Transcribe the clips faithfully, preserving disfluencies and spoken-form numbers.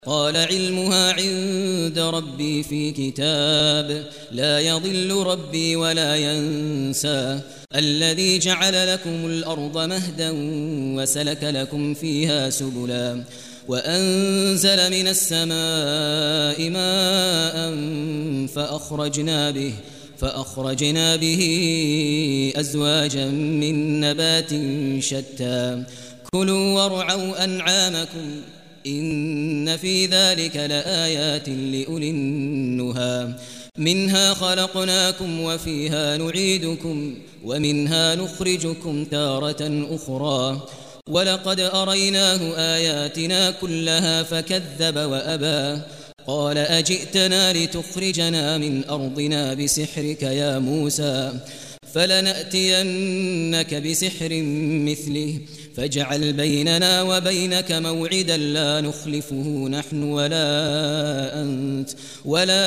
قال علمها عند ربي في كتاب لا يضل ربي ولا ينسى الذي جعل لكم الأرض مهدا وسلك لكم فيها سبلا وأنزل من السماء ماء فأخرجنا به فأخرجنا به أزواجا من نبات شتى كلوا وارعوا أنعامكم إن في ذلك لآيات لأولي النهى منها خلقناكم وفيها نعيدكم ومنها نخرجكم تارة أخرى ولقد أريناه آياتنا كلها فكذب وأبى قال أجئتنا لتخرجنا من أرضنا بسحرك يا موسى فلنأتينك بسحر مثله فاجعل بيننا وبينك موعدا لا نخلفه نحن ولا أنت ولا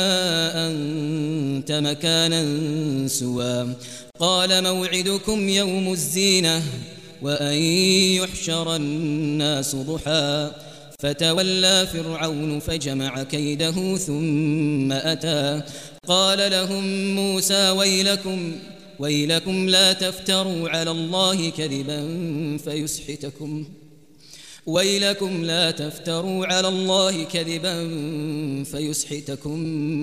أنت مكانا سوى قال موعدكم يوم الزينة وأن يحشر الناس ضحى فتولى فرعون فجمع كيده ثم أتى قال لهم موسى ويلكم ويلكم لا تفتروا على الله كذبا فيسحتكم ويلكم لا تفتروا على الله كذبا فيسحتكم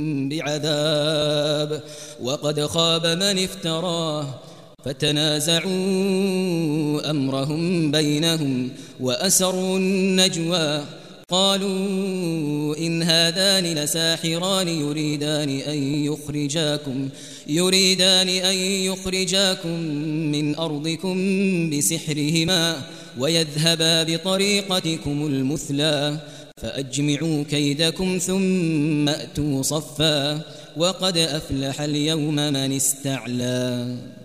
بعذاب وقد خاب من افتراه فتنازعوا أمرهم بينهم وأسروا النجوى قالوا إن هذان لساحران يريدان أن يخرجاكم يريدان أن يخرجاكم من أرضكم بسحرهما ويذهبا بطريقتكم المثلى فأجمعوا كيدكم ثم أتوا صفا وقد أفلح اليوم من استعلى.